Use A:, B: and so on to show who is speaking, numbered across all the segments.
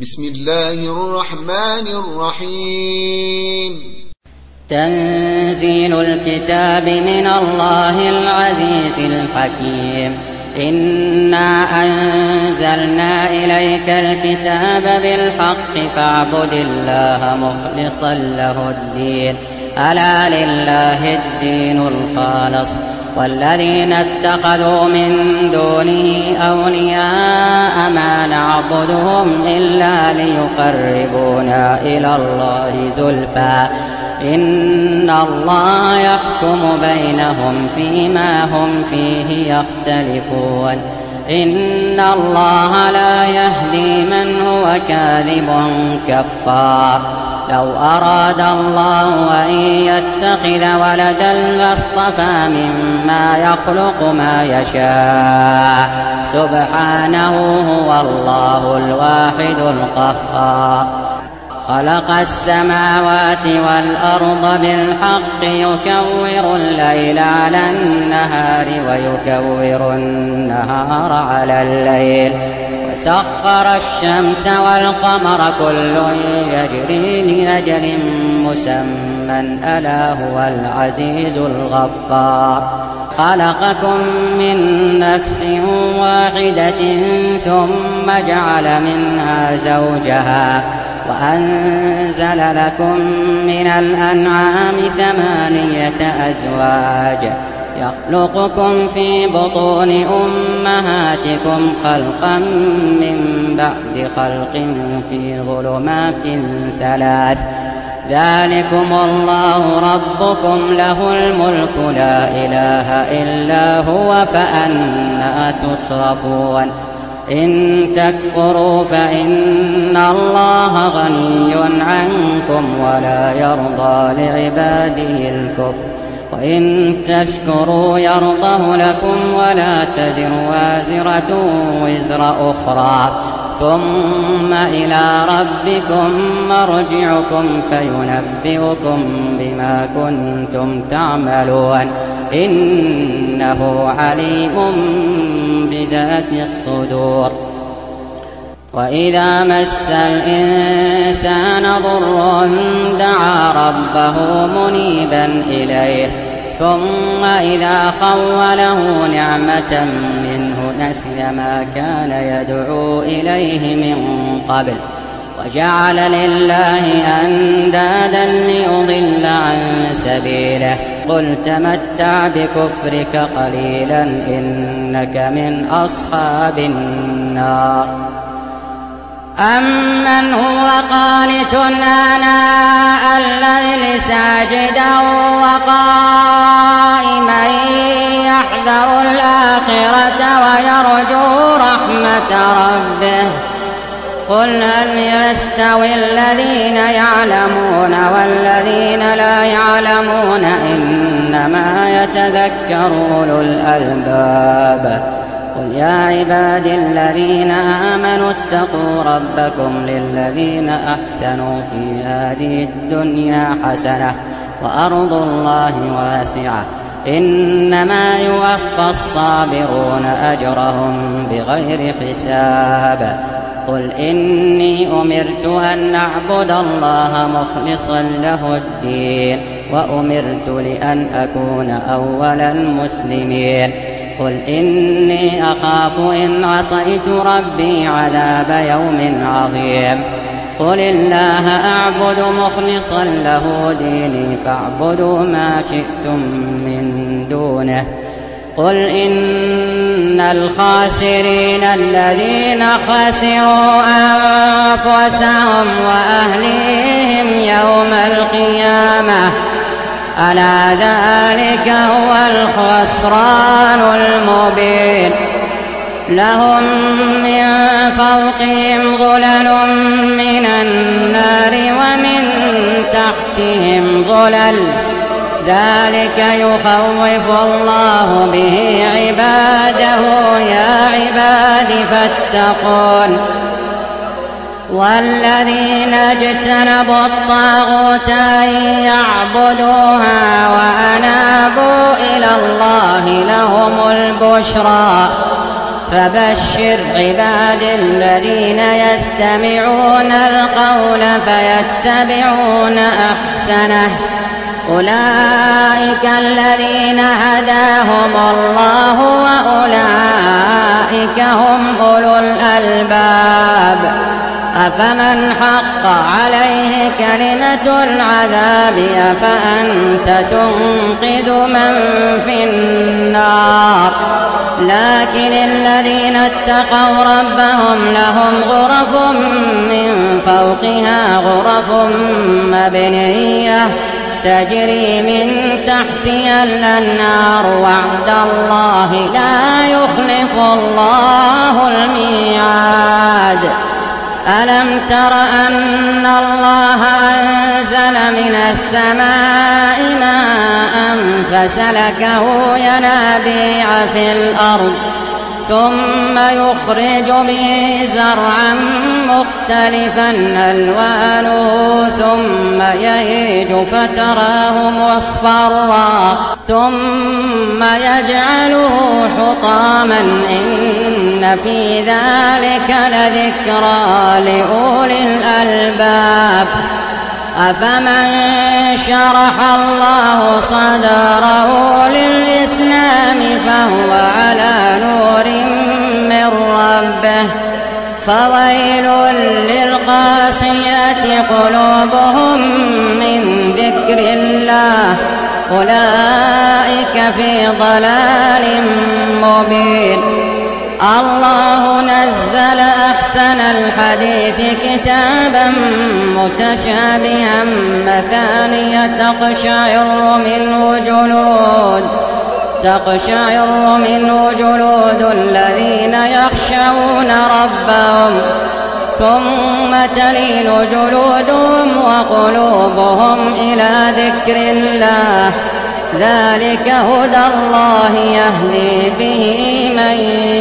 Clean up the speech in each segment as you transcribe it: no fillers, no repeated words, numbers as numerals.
A: بسم الله الرحمن الرحيم.
B: تنزيل الكتاب من الله العزيز الحكيم. إنا أنزلنا إليك الكتاب بالحق فاعبد الله مخلصا له الدين ألا لله الدين الخالص والذين اتخذوا من دونه أولياء ما نعبدهم إلا ليقربونا إلى الله زلفى إن الله يحكم بينهم فيما هم فيه يختلفون إن الله لا يهدي من هو كاذب كفار. لو أراد الله أن يتخذ ولدا لاصطفى مما يخلق ما يشاء سبحانه هو الله الواحد القهار. خلق السماوات والأرض بالحق يكور الليل على النهار ويكور النهار على الليل وسخر الشمس والقمر كل يجري لأجل مسمى ألا هو العزيز الغفار. خلقكم من نفس واحدة ثم جعل منها زوجها وأنزل لكم من الأنعام 8 أزواج يخلقكم في بطون أمهاتكم خلقا من بعد خلق في ظلمات 3 ذلكم الله ربكم له الملك لا إله إلا هو فأنى تصرفون. إن تكفروا فإن الله غني عنكم ولا يرضى لعباده الكفر وإن تشكروا يرضه لكم ولا تزر وازرة وزر أخرى ثم إلى ربكم مرجعكم فينبئكم بما كنتم تعملون إنه عليم بذات الصدور. وإذا مس الإنسان ضر دعا ربه منيبا إليه ثم إذا خوله نعمة منه نسي ما كان يدعو إليه من قبل وجعل لله أندادا ليضل عن سبيله قل تمتع بكفرك قليلا إنك من أصحاب النار. أمن هو قانت آناء الليل ساجدا وقائما يحذر الآخرة ويرجو رحمة ربه قل هل يستوي الذين يعلمون والذين لا يعلمون إنما يتذكر أولو الألباب. قل يا عبادي الذين آمنوا اتقوا ربكم للذين أحسنوا في هذه الدنيا حسنة وأرض الله واسعة إنما يوفى الصابرون أجرهم بغير حساب. قل إني أمرت أن أعبد الله مخلصا له الدين وأمرت لأن أكون أول المسلمين. قل إني أخاف إن عصيت ربي عذاب يوم عظيم. قل الله أعبد مخلصا له ديني فاعبدوا ما شئتم من دونه. قل إن الخاسرين الذين خسروا أنفسهم وأهليهم يوم القيامة ألا ذلك هو الخسران المبين. لهم من فوقهم ظلل من النار ومن تحتهم ظلل ذلك يخوف الله به عباده يا عباد فاتقون. والذين اجتنبوا الطاغوت أن يعبدوها وأنابوا إلى الله لهم البشرى فبشر عباد الذين يستمعون القول فيتبعون أحسنه أولئك الذين هداهم الله وأولئك هم أولو الألباب أفمن حق عليه كلمة العذاب أفأنت تنقذ من في النار لكن الذين اتقوا ربهم لهم غرف من فوقها غرف مبنية تجري من تحتها الأنهار وعد الله لا يخلف الله الميعاد ألم تر أن الله أنزل من السماء ماء فسلكه ينابيع في الأرض ثم يخرج به زرعا مختلفا ألوانه ثم يهيج فتراه مصفرا ثم يجعله حطاما إن في ذلك لذكرى لأولي الألباب أفمن شرح الله صدره للإسلام فهو على نور من ربه فويل للقاسية قلوبهم من ذكر الله أولئك في ضلال مبين الله نزل أحسن الحديث كتابا متشابها مثانية تقشعر منه جلود الذين يخشون ربهم ثم تلين جلودهم وقلوبهم إلى ذكر الله ذلك هدى الله يهدي به من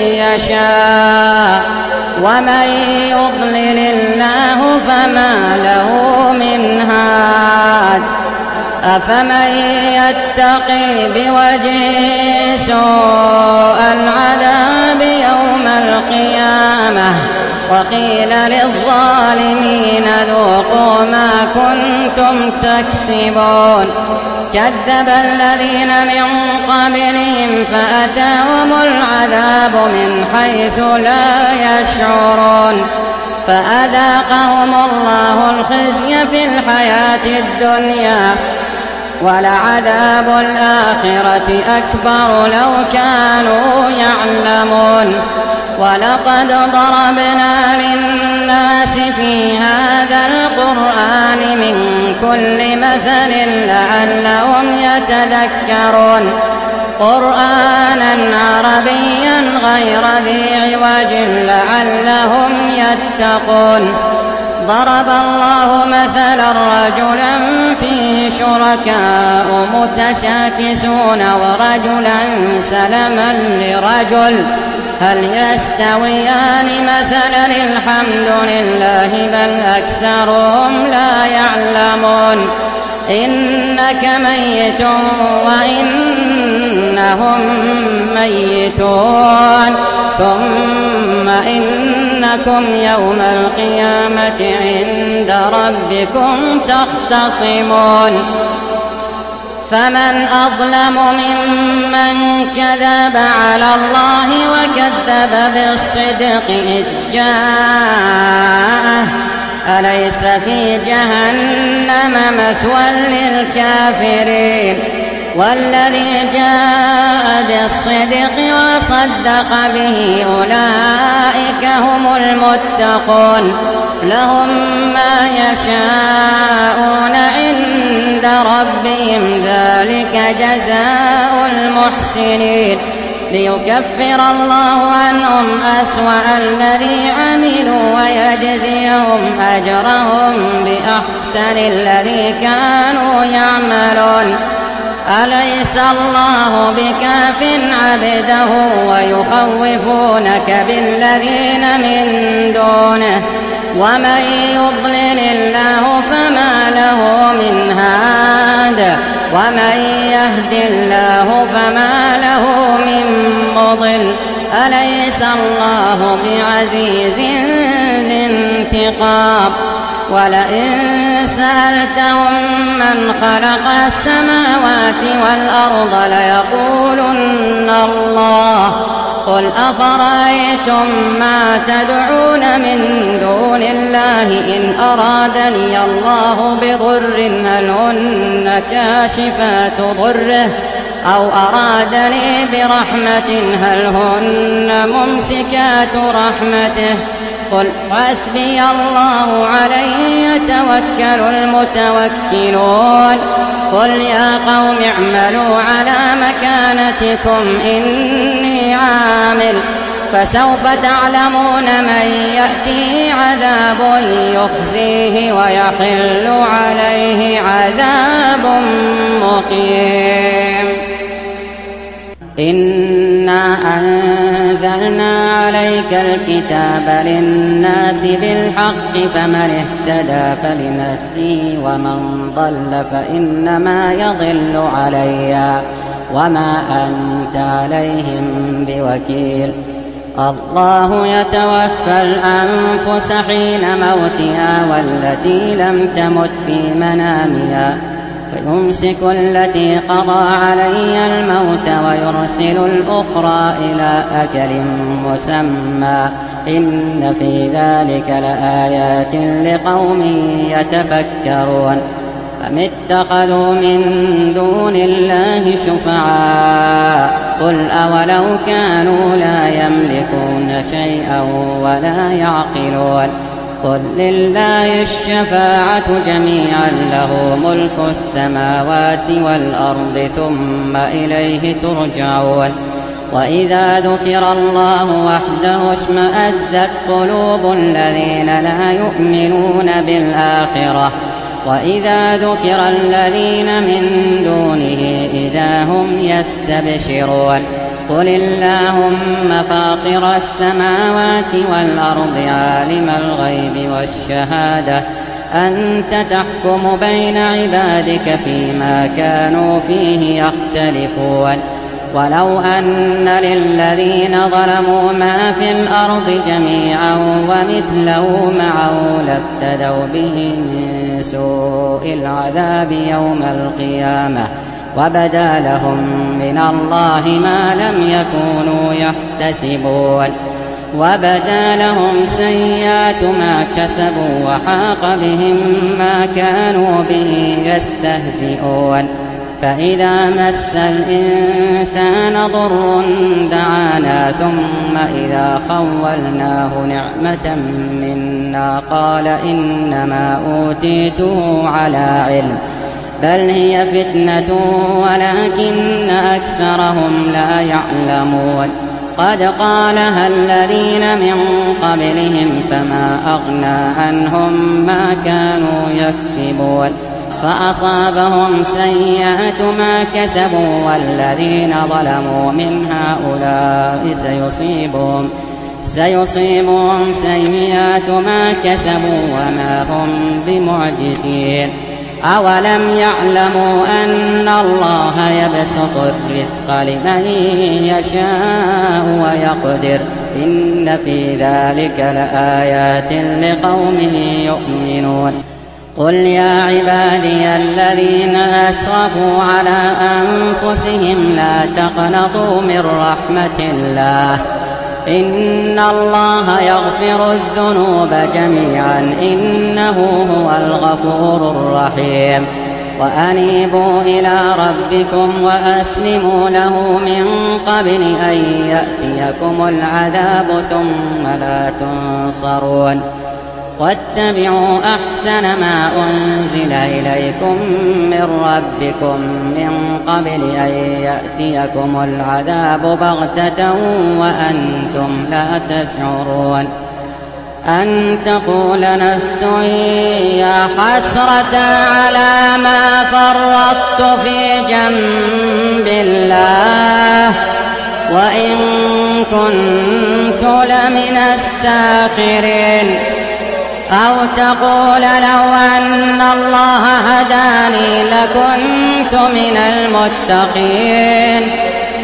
B: يشاء ومن يضلل الله فما له من هاد أفمن يتقي بوجهه سوء العذاب يوم القيامة وقيل للظالمين ذوقوا ما كنتم تكسبون كذب الذين من قبلهم فأتاهم العذاب من حيث لا يشعرون فأذاقهم الله الخزي في الحياة الدنيا ولعذاب الآخرة أكبر لو كانوا يعلمون ولقد ضربنا للناس في هذا القرآن من كل مثل لعلهم يتذكرون قرآنا عربيا غير ذي عوج لعلهم يتقون ضرب الله مثلا رجلا فيه شركاء متشاكسون ورجلا سلما لرجل هل يستويان مثلا الحمد لله بل أكثرهم لا يعلمون إنك ميت وإنهم ميتون ثم إنكم يوم القيامة عند ربكم تختصمون فمن أظلم ممن كذب على الله وكذب بالصدق إذ جاءه أليس في جهنم مثوى للكافرين والذي جاء بالصدق وصدق به أولئك هم المتقون لهم ما يشاءون عند ربهم ذلك جزاء المحسنين ليكفر الله عنهم أسوأ الذي عملوا ويجزيهم أجرهم بأحسن الذي كانوا يعملون أليس الله بكاف عبده ويخوفونك بالذين من دونه ومن يضلل الله فما له من هاد ومن يهد الله فما له من مضل أليس الله بعزيز ذي انتقام ولئن سألتهم من خلق السماوات والأرض ليقولن الله قل أفرأيتم ما تدعون من دون الله إن أرادني الله بضر هل هن كاشفات ضره أو أرادني برحمة هل هن ممسكات رحمته قل حسبي الله عليه يتوكل المتوكلون قل يا قوم اعملوا على مكانتكم إني عامل فسوف تعلمون من يأتيه عذاب يخزيه ويحل عليه عذاب مقيم إنا أنزلنا عليك الكتاب للناس بالحق فمن اهتدى فلنفسه ومن ضل فإنما يضل عليها وما أنت عليهم بوكيل الله يتوفى الأنفس حين موتها والتي لم تمت في منامها فيمسك التي قضى عليها الموت ويرسل الأخرى إلى أجل مسمى إن في ذلك لآيات لقوم يتفكرون أم اتخذوا من دون الله شفعاء قل أولو كانوا لا يملكون شيئا ولا يعقلون قل لله الشفاعة جميعا له ملك السماوات والأرض ثم إليه ترجعون وإذا ذكر الله وحده اشمأزت قلوب الذين لا يؤمنون بالآخرة وإذا ذكر الذين من دونه إذا هم يستبشرون قل اللهم فاطر السماوات والأرض عالم الغيب والشهادة أنت تحكم بين عبادك فيما كانوا فيه يختلفون ولو أن للذين ظلموا ما في الأرض جميعا ومثله معه لافتدوا به من سوء العذاب يوم القيامة وبدا لهم من الله ما لم يكونوا يحتسبون وبدا لهم سيئات ما كسبوا وحاق بهم ما كانوا به يستهزئون فإذا مس الإنسان ضر دعانا ثم إذا خولناه نعمة منا قال إنما أوتيته على علم بل هي فتنة ولكن أكثرهم لا يعلمون قد قالها الذين من قبلهم فما أغنى عنهم ما كانوا يكسبون فأصابهم سيئات ما كسبوا والذين ظلموا من هؤلاء سيصيبهم سيئات ما كسبوا وما هم بمعجزين أولم يعلموا أن الله يبسط الرزق لمن يشاء ويقدر إن في ذلك لآيات لقوم يؤمنون قل يا عبادي الذين أسرفوا على أنفسهم لا تقنطوا من رحمة الله إن الله يغفر الذنوب جميعا إنه هو الغفور الرحيم وأنيبوا إلى ربكم وأسلموا له من قبل أن يأتيكم العذاب ثم لا تنصرون واتبعوا أحسن ما أنزل إليكم من ربكم من قبل أن يأتيكم العذاب بغتة وأنتم لا تشعرون أن تقول نفس يا حسرة على ما فرطت في جنب الله وإن كنت لمن الساخرين أو تقول لو أن الله هداني لكنت من المتقين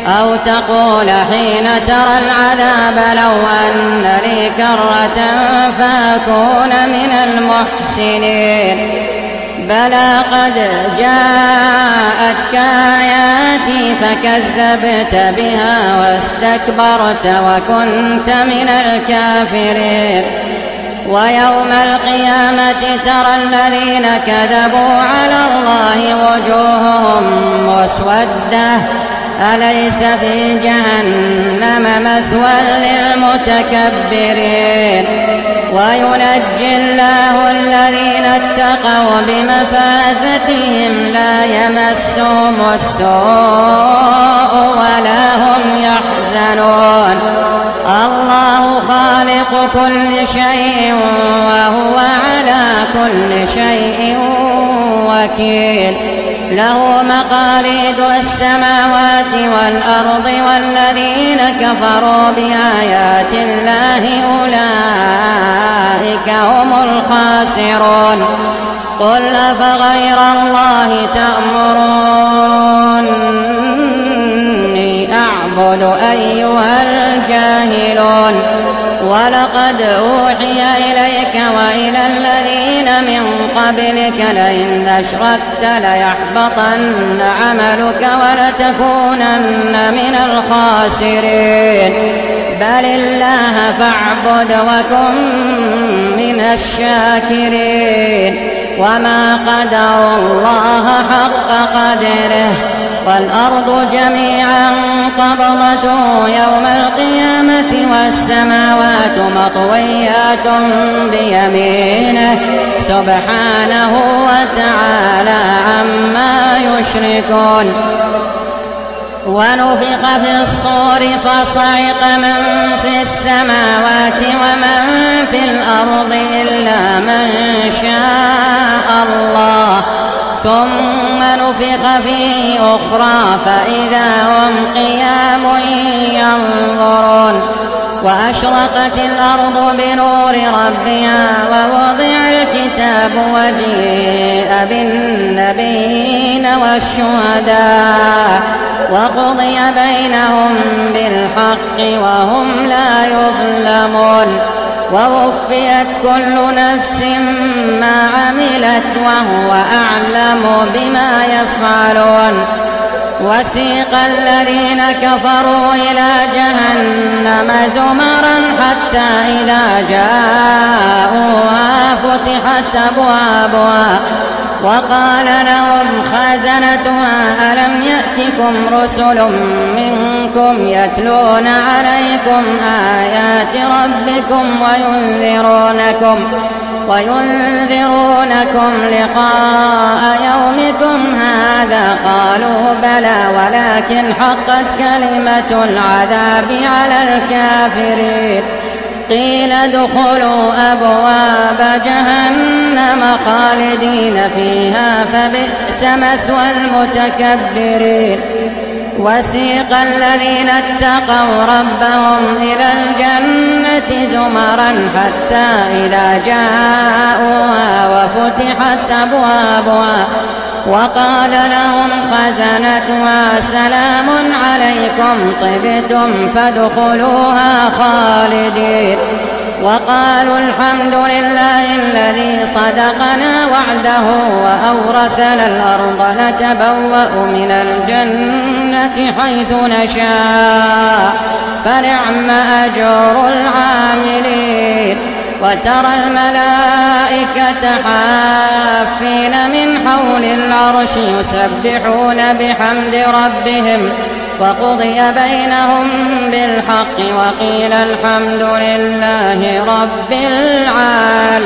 B: أو تقول حين ترى العذاب لو أن لي كرة فأكون من المحسنين بلى قد جاءتك آياتي فكذبت بها واستكبرت وكنت من الكافرين ويوم القيامة ترى الذين كذبوا على الله وجوههم مسودة أليس في جهنم مثوى للمتكبرين وينجي الله الذين اتقوا بمفازتهم لا يمسهم السوء ولا هم يحزنون الله خالق كل شيء وهو على كل شيء وكيل له مقاليد السماوات والأرض والذين كفروا بآيات الله أولئك هم الخاسرون قل أفغير الله تأمروني أعبد أيها الجاهلون ولقد أوحي إليك وإلى الذين من قبلك لئن أشركت ليحبطن عملك ولتكونن من الخاسرين بل الله فاعبد وكن من الشاكرين وما قدروا الله حق قدره والأرض جميعا قبضته يوم القيامة والسماوات مطويات بيمينه سبحانه وتعالى عما يشركون ونفخ في الصور فصعق من في السماوات ومن في الأرض إلا من شاء الله ثم نفخ فيه أخرى فإذا هم قيام ينظرون وأشرقت الأرض بنور ربها ووضع الكتاب وجيء بالنبيين والشهداء وقضي بينهم بالحق وهم لا يظلمون ووفيت كل نفس ما عملت وهو أعلم بما يفعلون وسيق الذين كفروا إلى جهنم زمرا حتى إذا جاءوها فتحت أبوابها وقال لهم خزنتها ألم يأتكم رسل منكم يتلون عليكم آيات ربكم وينذرونكم لقاء يومكم هذا قالوا بلى ولكن حقت كلمة العذاب على الكافرين قيل ادخلوا أبواب جهنم خالدين فيها فبئس مثوى المتكبرين وسيق الذين اتقوا ربهم إلى الجنة زمرا حتى إذا جاءوها وفتحت أبوابها وقال لهم خزنتها سلام عليكم طبتم فادخلوها خالدين وقالوا الحمد لله الذي صدقنا وعده وأورثنا الأرض نتبوأ من الجنة حيث نشاء فنعم أجر العاملين وترى الملائكة حافين من حول العرش يسبحون بحمد ربهم وقضي بينهم بالحق وقيل الحمد لله رب العالمين.